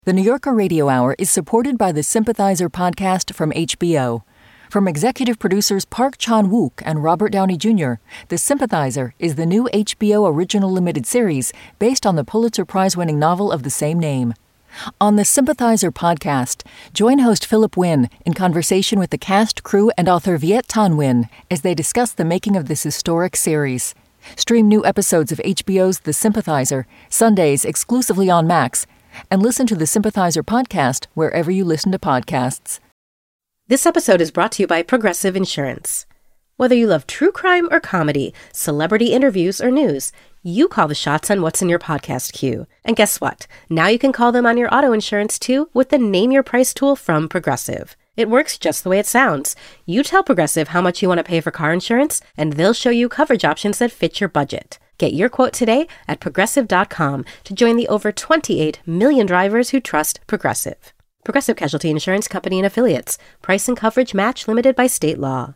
The New Yorker Radio Hour is supported by the Sympathizer podcast from HBO. From executive producers Park Chan-wook and Robert Downey Jr., The Sympathizer is the new HBO original limited series based on the Pulitzer Prize-winning novel of the same name. On the Sympathizer podcast, join host Philip Wynn in conversation with the cast, crew, and author Viet Thanh Nguyen as they discuss the making of this historic series. Stream new episodes of HBO's The Sympathizer, Sundays exclusively on Max, and listen to the Sympathizer podcast wherever you listen to podcasts. This episode is brought to you by Progressive Insurance. Whether you love true crime or comedy, celebrity interviews or news, you call the shots on what's in your podcast queue. And guess what? Now you can call them on your auto insurance too with the Name Your Price tool from Progressive. It works just the way it sounds. You tell Progressive how much you want to pay for car insurance, and they'll show you coverage options that fit your budget. Get your quote today at Progressive.com to join the over 28 million drivers who trust Progressive. Progressive Casualty Insurance Company and Affiliates. Price and coverage match limited by state law.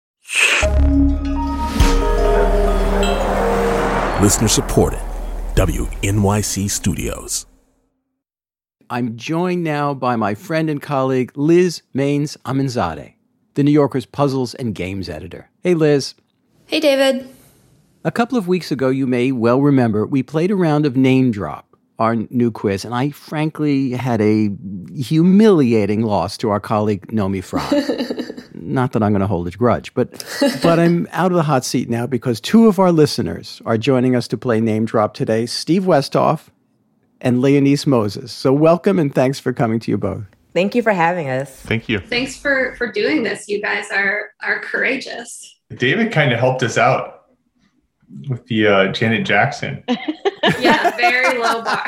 Listener supported. WNYC Studios. I'm joined now by my friend and colleague, Liz Maines Aminzadeh, the New Yorker's puzzles and games editor. Hey, Liz. Hey, David. A couple of weeks ago, you may well remember, we played a round of Name Drop, our new quiz, and I frankly had a humiliating loss to our colleague, Nomi Fry. Not that I'm going to hold a grudge, but I'm out of the hot seat now because two of our listeners are joining us to play Name Drop today, Steve Westhoff and Leonise Moses. So welcome and thanks for coming to you both. Thank you for having us. Thank you. Thanks for doing this. You guys are courageous. David kind of helped us out with the Janet Jackson. Yeah, very low bar.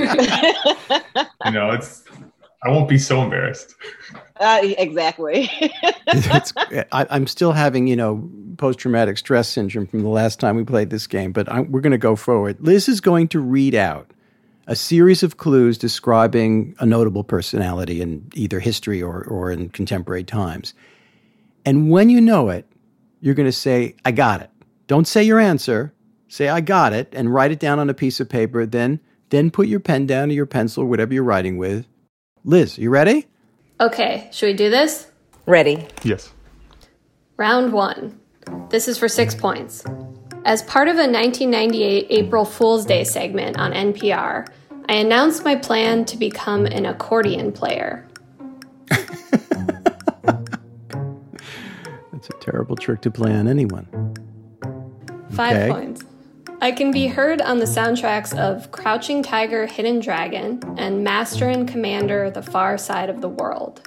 I won't be so embarrassed. Exactly. I'm still having, post-traumatic stress syndrome from the last time we played this game, but we're going to go forward. Liz is going to read out a series of clues describing a notable personality in either history or in contemporary times. And when you know it, you're going to say, I got it. Don't say your answer. Say, I got it, and write it down on a piece of paper. Then put your pen down or your pencil, whatever you're writing with. Liz, you ready? Okay, should we do this? Ready. Yes. Round 1. This is for 6 points. As part of a 1998 April Fool's Day segment on NPR, I announced my plan to become an accordion player. That's a terrible trick to play on anyone. 5 points. I can be heard on the soundtracks of Crouching Tiger, Hidden Dragon and Master and Commander, The Far Side of the World.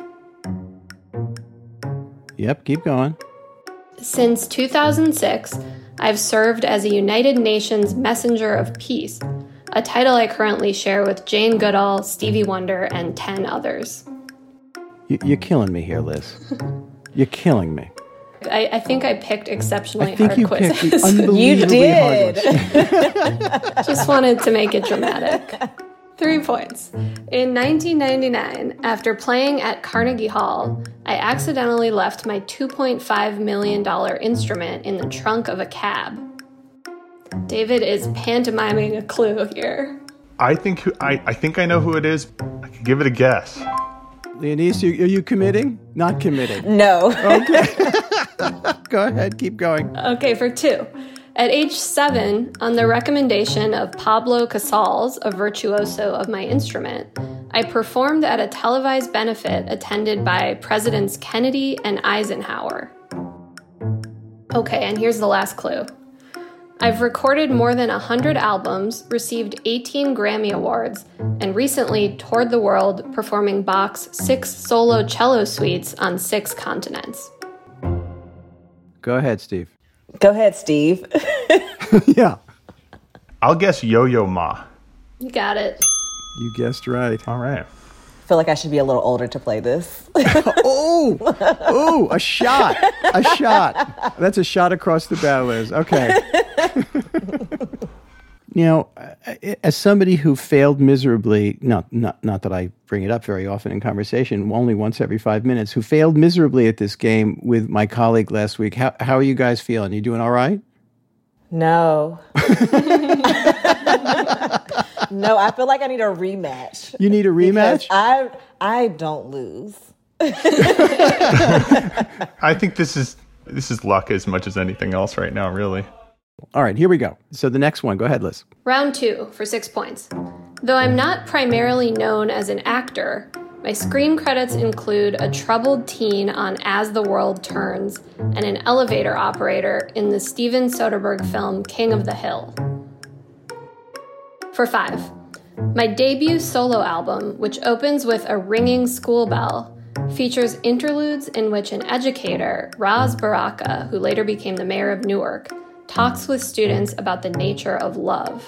Yep, keep going. Since 2006, I've served as a United Nations Messenger of Peace, a title I currently share with Jane Goodall, Stevie Wonder, and 10 others. You're killing me here, Liz. You're killing me. I think I picked exceptionally hard quizzes. I think you picked unbelievably hard ones. Just wanted to make it dramatic. 3 points. In 1999, after playing at Carnegie Hall, I accidentally left my $2.5 million instrument in the trunk of a cab. David is pantomiming a clue here. I think I know who it is. I can give it a guess. Leonise, are you committing? Not committing. No. Okay. Go ahead, keep going. Okay, for 2. At age 7, on the recommendation of Pablo Casals, a virtuoso of my instrument, I performed at a televised benefit attended by Presidents Kennedy and Eisenhower. Okay, and here's the last clue. I've recorded more than 100 albums, received 18 Grammy Awards, and recently toured the world performing Bach's 6 solo cello suites on 6 continents. Go ahead, Steve. Go ahead, Steve. Yeah. I'll guess Yo-Yo Ma. You got it. You guessed right. All right. I feel like I should be a little older to play this. Oh, a shot. A shot. That's a shot across the bow, Liz. Okay. Now, as somebody who failed miserably, not that I bring it up very often in conversation, only once every 5 minutes, who failed miserably at this game with my colleague last week, how are you guys feeling? You doing all right? No. No, I feel like I need a rematch. You need a rematch? I don't lose. I think this is luck as much as anything else right now, really. All right, here we go. So the next one, go ahead, Liz. Round 2 for 6 points. Though I'm not primarily known as an actor, my screen credits include a troubled teen on As the World Turns and an elevator operator in the Steven Soderbergh film King of the Hill. For 5, my debut solo album, which opens with a ringing school bell, features interludes in which an educator, Raz Baraka, who later became the mayor of Newark, talks with students about the nature of love.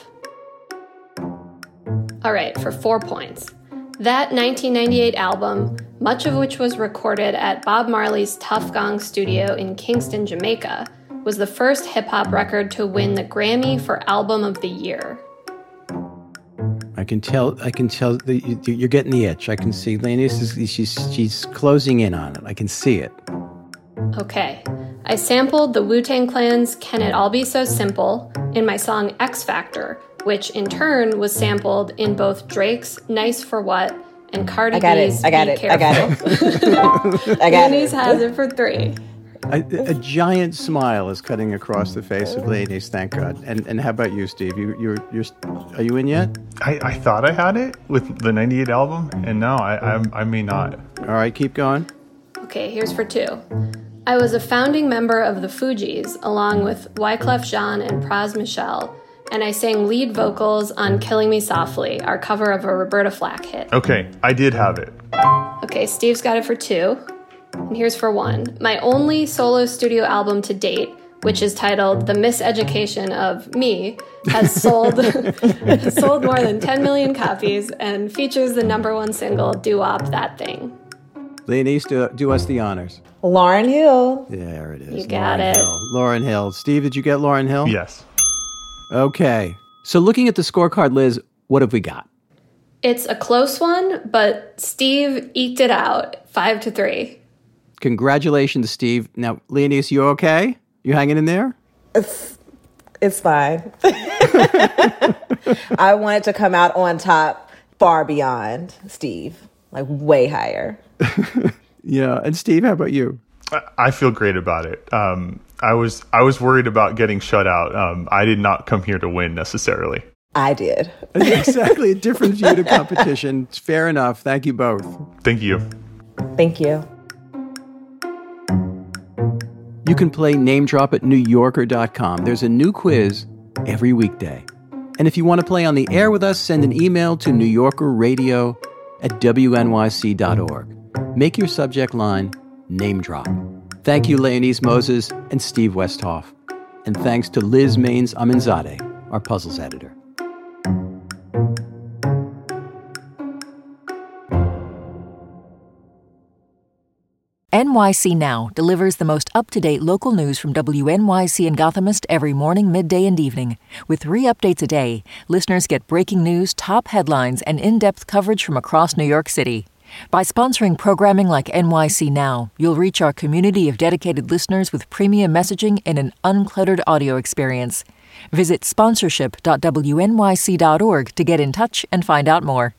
All right, for 4 points. That 1998 album, much of which was recorded at Bob Marley's Tuff Gong studio in Kingston, Jamaica, was the first hip-hop record to win the Grammy for Album of the Year. I can tell that you're getting the itch. I can see she's closing in on it. I can see it. Okay. I sampled the Wu-Tang Clan's Can It All Be So Simple in my song X Factor, which in turn was sampled in both Drake's Nice for What and Cardi B's Be Careful. I got it. Ladies has it for 3. A giant smile is cutting across the face of Ladies, thank God. And how about you, Steve? You're are you in yet? I thought I had it with the 98 album, and no, I may not. All right, keep going. Okay, here's for 2. I was a founding member of the Fugees, along with Wyclef Jean and Pras Michel, and I sang lead vocals on Killing Me Softly, our cover of a Roberta Flack hit. Okay, I did have it. Okay, Steve's got it for 2. And here's for 1. My only solo studio album to date, which is titled The Miseducation of Me, has sold more than 10 million copies and features the #1 single, Doo-Wop That Thing. Leonise, do us the honors. Lauryn Hill. There it is. You got it. Lauryn Hill. Steve, did you get Lauryn Hill? Yes. Okay. So looking at the scorecard, Liz, what have we got? It's a close one, but Steve eked it out 5-3. Congratulations, Steve. Now, Leonise, you okay? You hanging in there? It's fine. I wanted to come out on top far beyond Steve, like way higher. Yeah. And Steve, how about you? I feel great about it. I was worried about getting shut out. I did not come here to win necessarily. I did. Exactly. A different view to competition. It's fair enough. Thank you both. Thank you. Thank you. You can play Name Drop at NewYorker.com. There's a new quiz every weekday. And if you want to play on the air with us, send an email to NewYorkerRadio@WNYC.org. Make your subject line Name Drop. Thank you, Leonise Moses and Steve Westhoff. And thanks to Liz Maines Aminzadeh, our puzzles editor. NYC Now delivers the most up-to-date local news from WNYC and Gothamist every morning, midday, and evening. With 3 updates a day, listeners get breaking news, top headlines, and in-depth coverage from across New York City. By sponsoring programming like NYC Now, you'll reach our community of dedicated listeners with premium messaging and an uncluttered audio experience. Visit sponsorship.wnyc.org to get in touch and find out more.